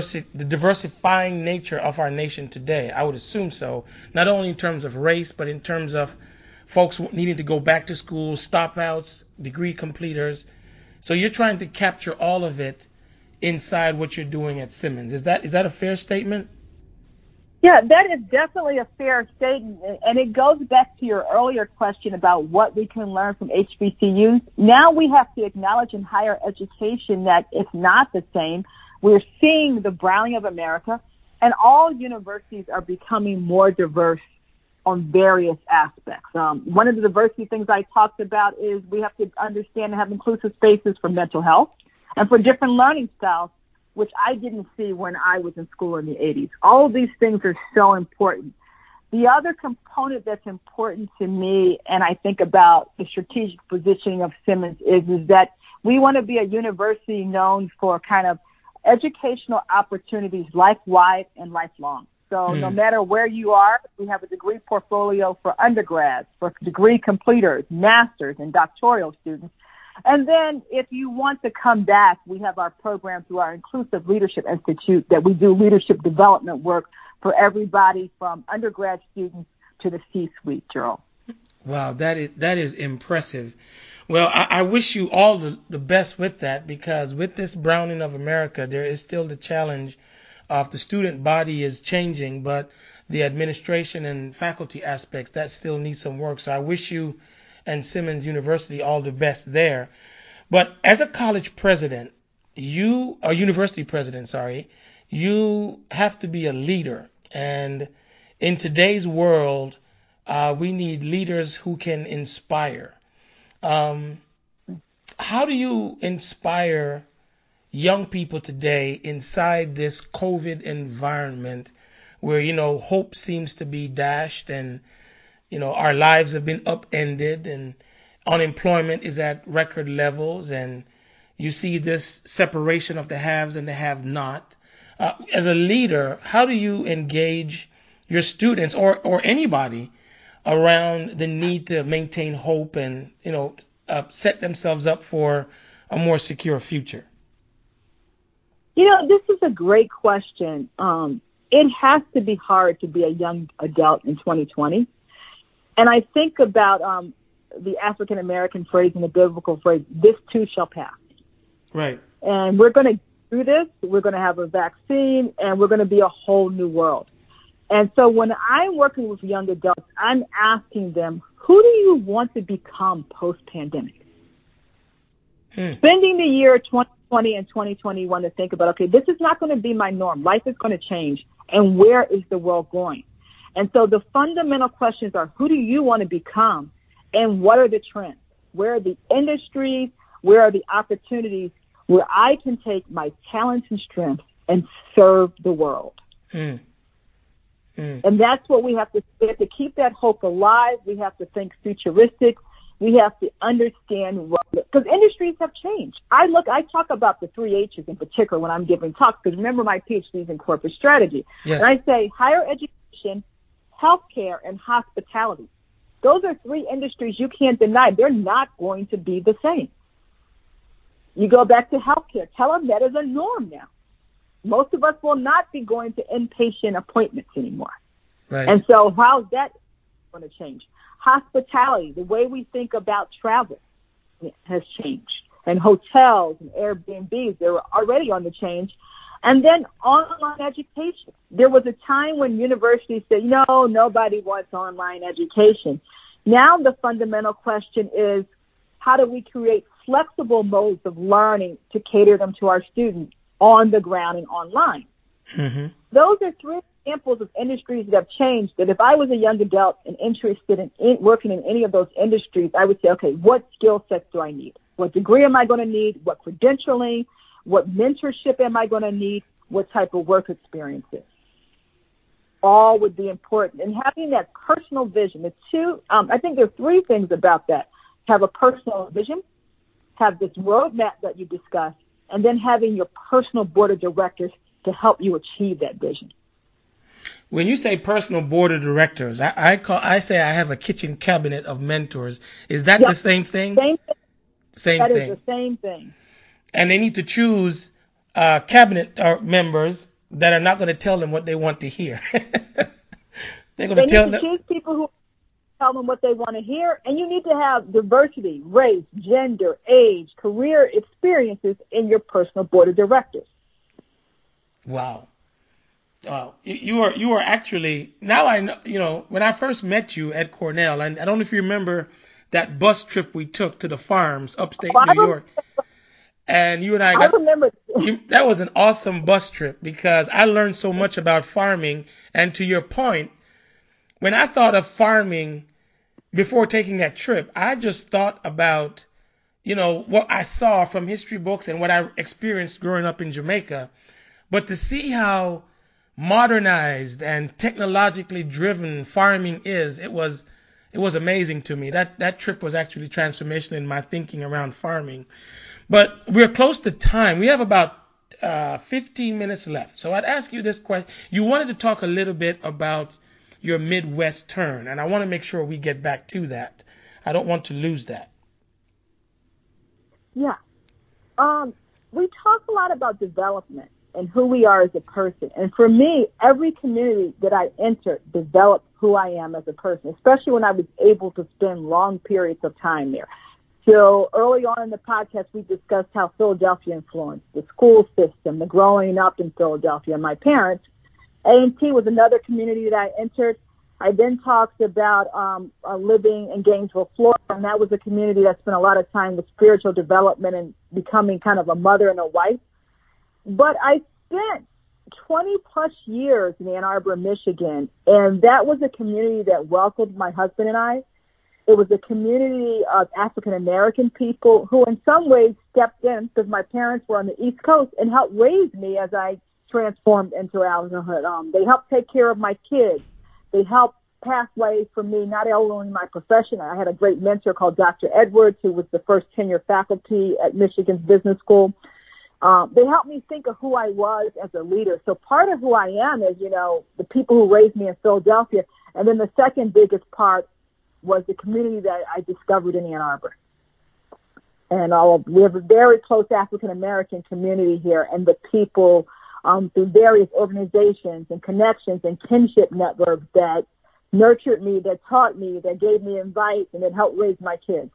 diversifying nature of our nation today. I would assume so, not only in terms of race, but in terms of folks needing to go back to school, stop outs, degree completers. So you're trying to capture all of it inside what you're doing at Simmons. Is that a fair statement? Yeah, that is definitely a fair statement. And it goes back to your earlier question about what we can learn from HBCUs. Now we have to acknowledge in higher education that it's not the same. We're seeing the browning of America, and all universities are becoming more diverse on various aspects. One of the diversity things I talked about is we have to understand and have inclusive spaces for mental health and for different learning styles, which I didn't see when I was in school in the 80s. All of these things are so important. The other component that's important to me, and I think about the strategic positioning of Simmons, is that we want to be a university known for kind of educational opportunities life-wide and lifelong. So no matter where you are, we have a degree portfolio for undergrads, for degree completers, masters, and doctoral students. And then if you want to come back, we have our program through our Inclusive Leadership Institute that we do leadership development work for everybody from undergrad students to the C-suite, Gerald. Wow, that is impressive. Well, I wish you all the best with that, because with this browning of America, there is still the challenge of the student body is changing, but the administration and faculty aspects, that still needs some work. So I wish you and Simmons University all the best there. But as a college president, university president, you have to be a leader. And in today's world, we need leaders who can inspire. How do you inspire young people today inside this COVID environment where, hope seems to be dashed and, our lives have been upended and unemployment is at record levels, and you see this separation of the haves and the have-not. As a leader, how do you engage your students or anybody around the need to maintain hope and, set themselves up for a more secure future? This is a great question. It has to be hard to be a young adult in 2020. And I think about the African-American phrase and the biblical phrase, this too shall pass. Right. And we're going to do this. We're going to have a vaccine, and we're going to be a whole new world. And so when I'm working with young adults, I'm asking them, who do you want to become post-pandemic? Spending the year 2020 and 2021 to think about, okay, this is not going to be my norm. Life is going to change. And where is the world going? And so the fundamental questions are, who do you want to become? And what are the trends? Where are the industries? Where are the opportunities where I can take my talents and strengths and serve the world? And that's what we have to keep that hope alive. We have to think futuristic. We have to understand because industries have changed. I talk about the 3 H's in particular when I'm giving talks, because remember my PhD is in corporate strategy. Yes. And I say higher education, healthcare, and hospitality. Those are 3 industries you can't deny. They're not going to be the same. You go back to healthcare. Telemed is a norm now. Most of us will not be going to inpatient appointments anymore. Right. And so how's that going to change? Hospitality, the way we think about travel has changed. And hotels and Airbnbs, they're already on the change. And then online education. There was a time when universities said, no, nobody wants online education. Now the fundamental question is, how do we create flexible modes of learning to cater them to our students on the ground and online? Mm-hmm. Those are three examples of industries that have changed, that if I was a young adult and interested in working in any of those industries, I would say, okay, what skill sets do I need? What degree am I going to need? What credentialing? What mentorship am I going to need? What type of work experiences? All would be important. And having that personal vision, I think there are three things about that. Have a personal vision, have this roadmap that you discussed, and then having your personal board of directors to help you achieve that vision. When you say personal board of directors, I say I have a kitchen cabinet of mentors. Is that the same thing? Same thing. Same that thing. Is the same thing. And they need to choose cabinet members that are not going to tell them what they want to hear. They're going to tell them. Choose people who tell them what they want to hear, and you need to have diversity, race, gender, age, career experiences in your personal board of directors. Wow. You are actually, now I know, when I first met you at Cornell, and I don't know if you remember that bus trip we took to the farms upstate New York. And you and I remember. That was an awesome bus trip because I learned so much about farming. And to your point, when I thought of farming before taking that trip, I just thought about, what I saw from history books and what I experienced growing up in Jamaica. But to see how modernized and technologically driven farming is, it was amazing to me. That trip was actually transformational in my thinking around farming. But we're close to time. We have about 15 minutes left. So I'd ask you this question. You wanted to talk a little bit about your Midwest turn, and I want to make sure we get back to that. I don't want to lose that. Yeah. We talk a lot about development and who we are as a person. And for me, every community that I entered developed who I am as a person, especially when I was able to spend long periods of time there. So early on in the podcast, we discussed how Philadelphia influenced the school system, the growing up in Philadelphia, my parents. A&T was another community that I entered. I then talked about living in Gainesville, Florida, and that was a community that spent a lot of time with spiritual development and becoming kind of a mother and a wife. But I spent 20-plus years in Ann Arbor, Michigan, and that was a community that welcomed my husband and I. It was a community of African-American people who in some ways stepped in because my parents were on the East Coast and helped raise me as I transformed into adulthood. They helped take care of my kids. They helped pathways for me, not only in my profession. I had a great mentor called Dr. Edwards, who was the first tenure faculty at Michigan's Business School. They helped me think of who I was as a leader. So part of who I am is, the people who raised me in Philadelphia. And then the second biggest part was the community that I discovered in Ann Arbor. And we have a very close African-American community here, and the people through various organizations and connections and kinship networks that nurtured me, that taught me, that gave me advice, and that helped raise my kids.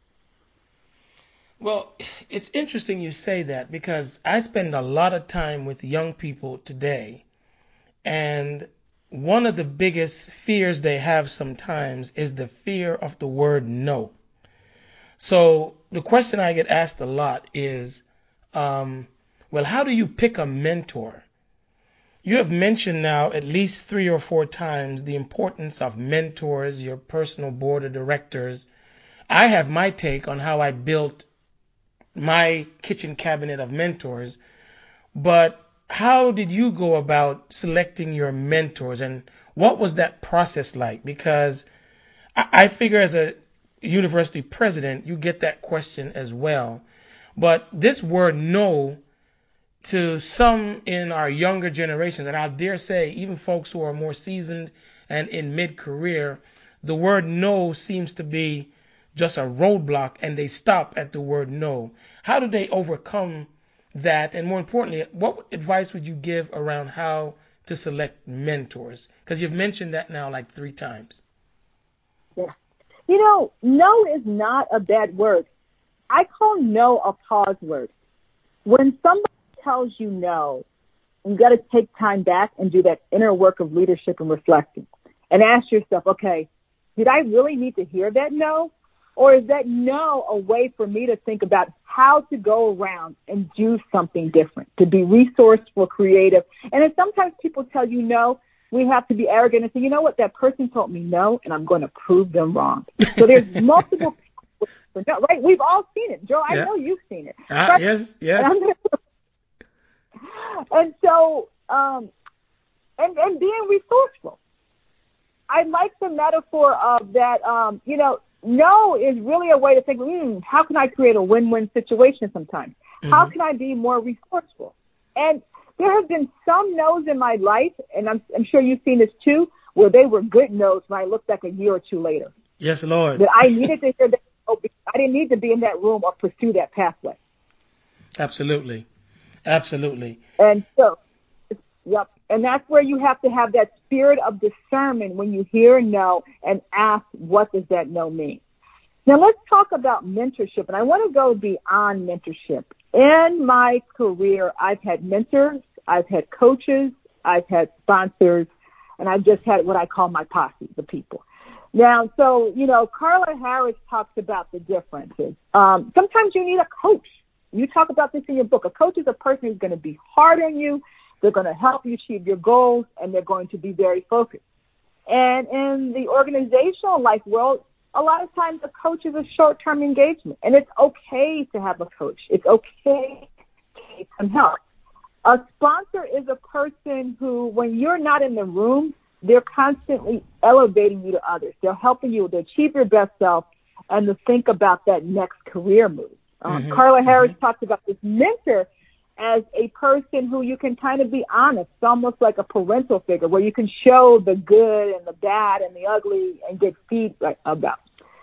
Well, it's interesting you say that because I spend a lot of time with young people today, and one of the biggest fears they have sometimes is the fear of the word no. So the question I get asked a lot is, well, how do you pick a mentor? You have mentioned now at least 3 or 4 times the importance of mentors, your personal board of directors. I have my take on how I built my kitchen cabinet of mentors, but how did you go about selecting your mentors, and what was that process like? Because I figure as a university president, you get that question as well. But this word no, to some in our younger generations, and I dare say even folks who are more seasoned and in mid-career, the word no seems to be just a roadblock, and they stop at the word no. How do they overcome that? And more importantly, what advice would you give around how to select mentors? Because you've mentioned that now like 3 times. Yeah. No is not a bad word. I call no a pause word. When somebody tells you no, you got to take time back and do that inner work of leadership and reflecting and ask yourself, okay, did I really need to hear that no? Or is that no a way for me to think about how to go around and do something different, to be resourceful, creative? And then sometimes people tell you no, we have to be arrogant and say, you know what, that person told me no, and I'm going to prove them wrong. So there's multiple people, no, right? We've all seen it. Joe, I know you've seen it. Right? Yes. And so, and being resourceful. I like the metaphor of that, no is really a way to think, how can I create a win-win situation sometimes? Mm-hmm. How can I be more resourceful? And there have been some no's in my life, and I'm sure you've seen this too, where they were good no's when I looked back a year or two later. Yes, Lord. That I needed to hear that. I didn't need to be in that room or pursue that pathway. Absolutely. And so, yep. And that's where you have to have that spirit of discernment when you hear no and ask, what does that no mean? Now let's talk about mentorship. And I want to go beyond mentorship. In my career, I've had mentors, I've had coaches, I've had sponsors, and I've just had what I call my posse, the people. Now, so, Carla Harris talks about the differences. Sometimes you need a coach. You talk about this in your book. A coach is a person who's going to be hard on you. They're going to help you achieve your goals, and they're going to be very focused. And in the organizational life world, a lot of times a coach is a short-term engagement, and it's okay to have a coach. It's okay to take some help. A sponsor is a person who, when you're not in the room, they're constantly elevating you to others. They're helping you to achieve your best self and to think about that next career move. Carla Harris talks about this mentor as a person who you can kind of be honest. It's almost like a parental figure where you can show the good and the bad and the ugly and get feedback about.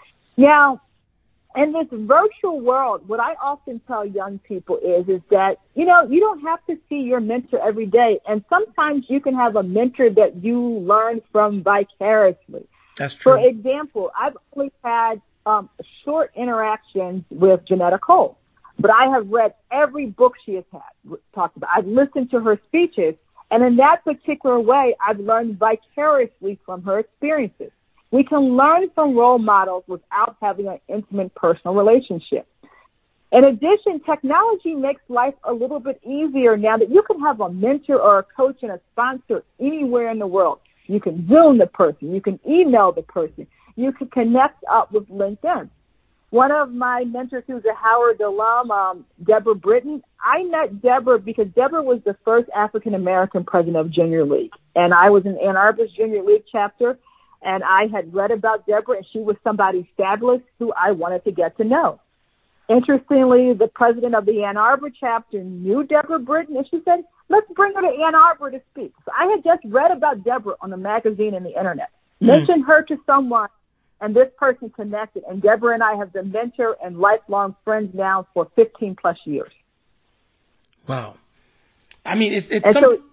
Now, in this virtual world, what I often tell young people is that, you don't have to see your mentor every day. And sometimes you can have a mentor that you learn from vicariously. That's true. For example, I've only had short interactions with Janetta Cole, but I have read every book she has talked about. I've listened to her speeches, and in that particular way, I've learned vicariously from her experiences. We can learn from role models without having an intimate personal relationship. In addition, technology makes life a little bit easier now that you can have a mentor or a coach and a sponsor anywhere in the world. You can Zoom the person. You can email the person. You can connect up with LinkedIn. One of my mentors, who's a Howard alum, Deborah Britton, I met Deborah because Deborah was the first African-American president of Junior League. And I was in Ann Arbor's Junior League chapter, and I had read about Deborah, and she was somebody established who I wanted to get to know. Interestingly, the president of the Ann Arbor chapter knew Deborah Britton, and she said, let's bring her to Ann Arbor to speak. So I had just read about Deborah on the magazine and the internet, mentioned her to someone, and this person connected. And Deborah and I have been mentor and lifelong friends now for 15 plus years. Wow. I mean, it's simple.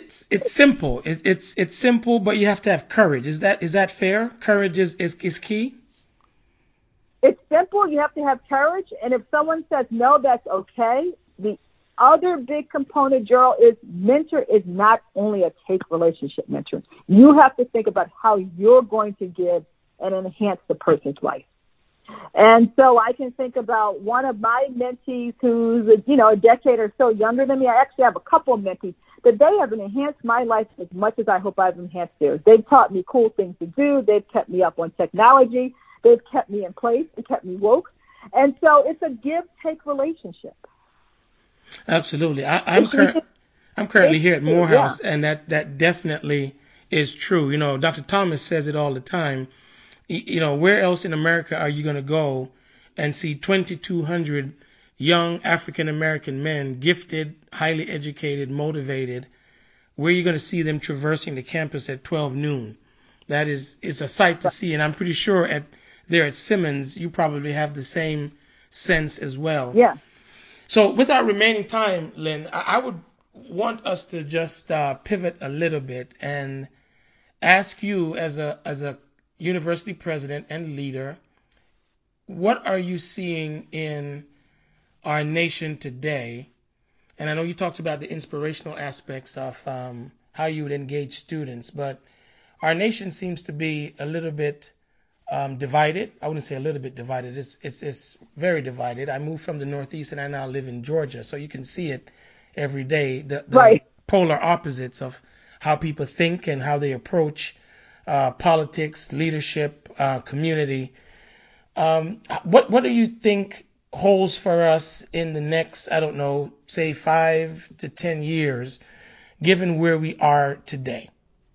It's simple, but you have to have courage. Is that fair? Courage is key. It's simple. You have to have courage. And if someone says no, that's okay. The other big component, Gerald, is mentor is not only a take relationship mentor. You have to think about how you're going to give and enhance the person's life. And so I can think about one of my mentees who's, a decade or so younger than me. I actually have a couple of mentees that they have enhanced my life as much as I hope I've enhanced theirs. They've taught me cool things to do. They've kept me up on technology. They've kept me in place and kept me woke. And so it's a give-take relationship. Absolutely. I'm currently here at Morehouse, and that definitely is true. Dr. Thomas says it all the time. Where else in America are you going to go and see 2,200 young African-American men, gifted, highly educated, motivated? Where are you going to see them traversing the campus at 12 noon? That is a sight to see. And I'm pretty sure there at Simmons, you probably have the same sense as well. Yeah. So with our remaining time, Lynn, I would want us to just pivot a little bit and ask you as a university president and leader, what are you seeing in our nation today? And I know you talked about the inspirational aspects of how you would engage students, but our nation seems to be a little bit divided. I wouldn't say a little bit divided. It's very divided. I moved from the Northeast and I now live in Georgia, so you can see it every day. The Right. polar opposites of how people think and how they approach politics, leadership, community. What do you think holds for us in the next, I don't know, say 5 to 10 years, given where we are today?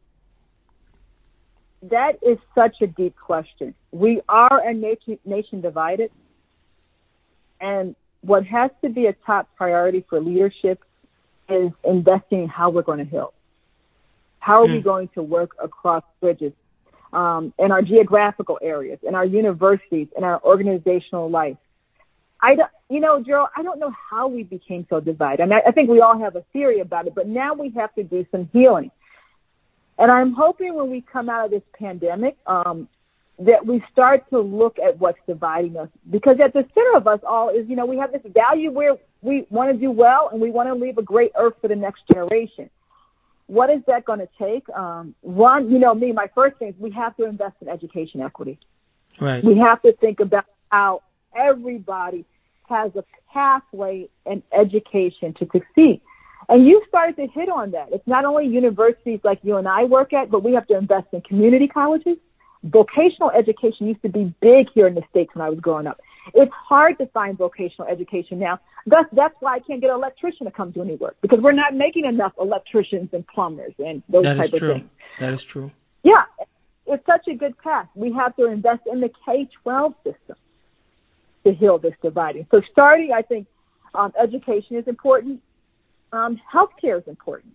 That is such a deep question. We are a nation divided, and what has to be a top priority for leadership is investing in how we're going to heal. How are we going to work across bridges in our geographical areas, in our universities, in our organizational life? Gerald, I don't know how we became so divided. I mean, I think we all have a theory about it, but now we have to do some healing. And I'm hoping when we come out of this pandemic that we start to look at what's dividing us. Because at the center of us all is, we have this value where we want to do well and we want to leave a great earth for the next generation. What is that going to take? My first thing is we have to invest in education equity. Right. We have to think about how everybody has a pathway in education to succeed. And you started to hit on that. It's not only universities like you and I work at, but we have to invest in community colleges. Vocational education used to be big here in the States when I was growing up. It's hard to find vocational education now. That's why I can't get an electrician to come do any work, because we're not making enough electricians and plumbers and those type of things. That is true. Yeah, it's such a good path. We have to invest in the K-12 system to heal this dividing. So starting, I think, education is important. Healthcare is important.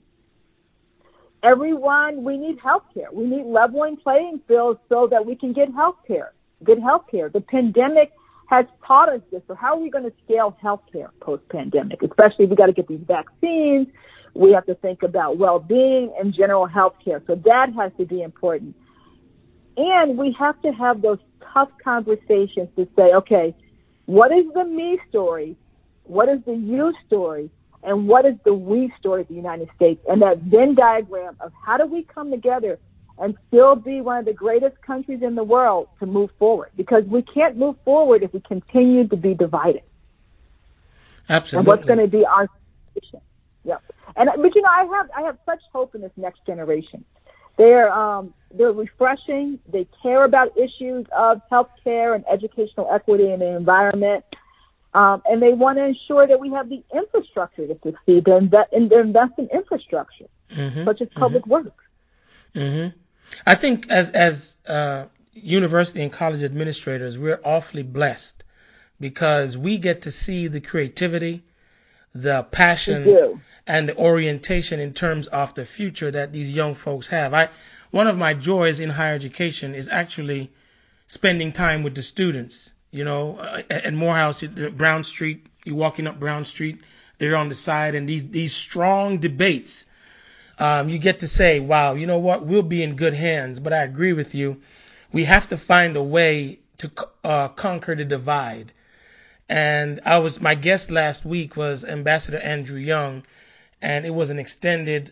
Everyone, we need healthcare. We need leveling playing fields so that we can get healthcare, good healthcare. The pandemic has taught us this. So how are we going to scale healthcare post-pandemic? Especially if we got to get these vaccines. We have to think about well-being and general healthcare. So that has to be important. And we have to have those tough conversations to say, okay, what is the me story? What is the you story? And what is the we story of the United States? And that Venn diagram of how do we come together and still be one of the greatest countries in the world to move forward? Because we can't move forward if we continue to be divided. Absolutely. And what's going to be our situation? Yeah. But I have such hope in this next generation. They're refreshing. They care about issues of healthcare and educational equity and the environment. And they want to ensure that we have the infrastructure to succeed. They invest in infrastructure, such as public works. Mm-hmm. I think as university and college administrators, we're awfully blessed because we get to see the creativity, the passion, and the orientation in terms of the future that these young folks have. One of my joys in higher education is actually spending time with the students. At Morehouse, Brown Street, you're walking up Brown Street, they're on the side, and these strong debates, you get to say, wow, you know what, we'll be in good hands. But I agree with you. We have to find a way to conquer the divide. And my guest last week was Ambassador Andrew Young, and it was an extended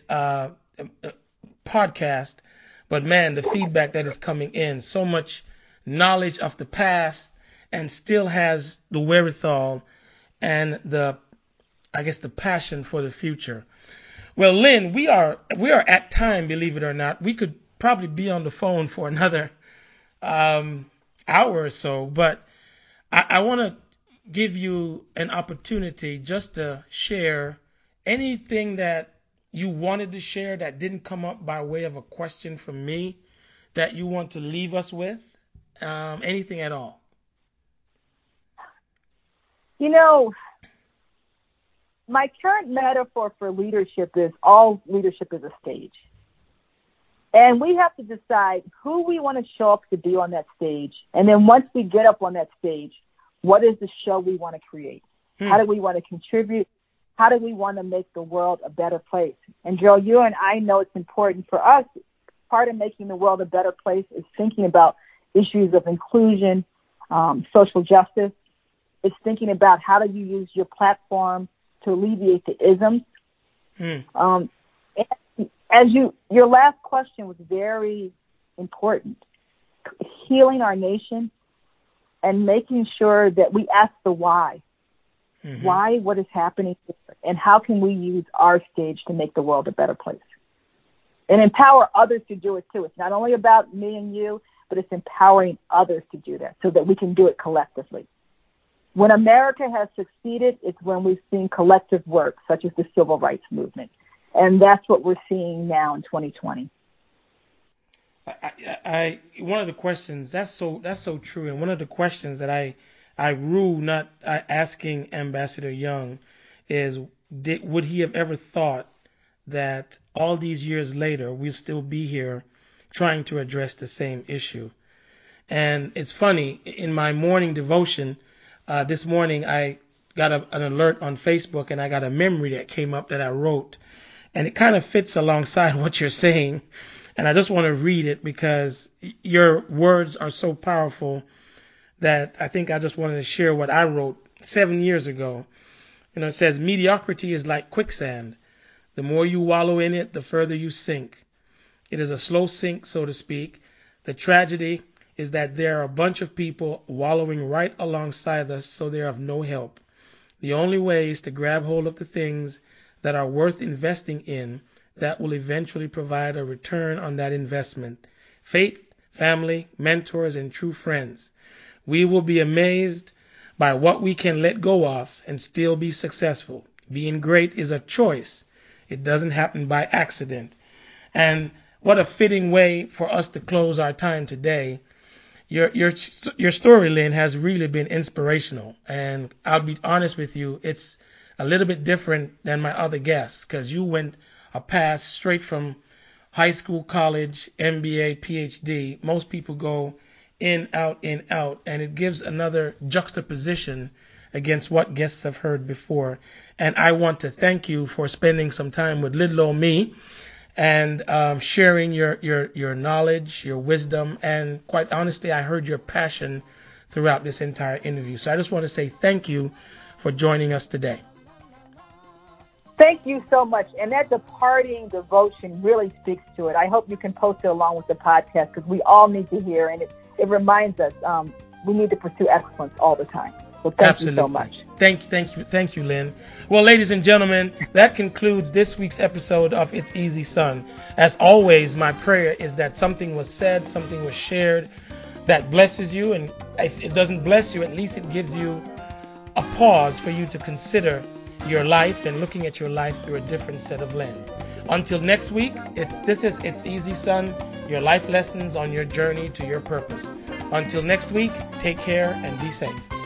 podcast. But man, the feedback that is coming in, so much knowledge of the past, and still has the wherewithal and the passion for the future. Well, Lynn, we are at time, believe it or not. We could probably be on the phone for another hour or so, but I want to give you an opportunity just to share anything that you wanted to share that didn't come up by way of a question from me that you want to leave us with, anything at all. My current metaphor for leadership is all leadership is a stage. And we have to decide who we want to show up to be on that stage. And then once we get up on that stage, what is the show we want to create? How do we want to contribute? How do we want to make the world a better place? And Joe, you and I know it's important for us. Part of making the world a better place is thinking about issues of inclusion, social justice. It's thinking about how do you use your platform to alleviate the isms. And as your last question was very important, healing our nation and making sure that we ask the why. Mm-hmm. Why, what is happening, and how can we use our stage to make the world a better place? And empower others to do it too. It's not only about me and you, but it's empowering others to do that so that we can do it collectively. When America has succeeded, it's when we've seen collective work, such as the civil rights movement. And that's what we're seeing now in 2020. One of the questions, that's so true. And one of the questions that I rue not asking Ambassador Young is, would he have ever thought that all these years later we'll still be here trying to address the same issue? And it's funny, in my morning devotion this morning, I got an alert on Facebook, and I got a memory that came up that I wrote, and it kind of fits alongside what you're saying. And I just want to read it because your words are so powerful that I think I just wanted to share what I wrote 7 years ago. You know, it says, mediocrity is like quicksand. The more you wallow in it, the further you sink. It is a slow sink, so to speak. The tragedy is that there are a bunch of people wallowing right alongside us, so they're of no help. The only way is to grab hold of the things that are worth investing in that will eventually provide a return on that investment. Faith, family, mentors, and true friends. We will be amazed by what we can let go of and still be successful. Being great is a choice. It doesn't happen by accident. And what a fitting way for us to close our time today. Your story, Lynn, has really been inspirational. And I'll be honest with you, it's a little bit different than my other guests because you went a path straight from high school, college, MBA, PhD. Most people go in, out, and it gives another juxtaposition against what guests have heard before. And I want to thank you for spending some time with little old me and sharing your knowledge, your wisdom, and quite honestly, I heard your passion throughout this entire interview. So I just want to say thank you for joining us today. Thank you so much. And that departing devotion really speaks to it. I hope you can post it along with the podcast because we all need to hear, and it reminds us we need to pursue excellence all the time. So thank you so much. Thank you, Lynn. Well, ladies and gentlemen, that concludes this week's episode of It's Easy Son. As always, my prayer is that something was said, something was shared that blesses you. And if it doesn't bless you, at least it gives you a pause for you to consider your life and looking at your life through a different set of lens. Until next week, this is It's Easy Son, your life lessons on your journey to your purpose. Until next week, take care and be safe.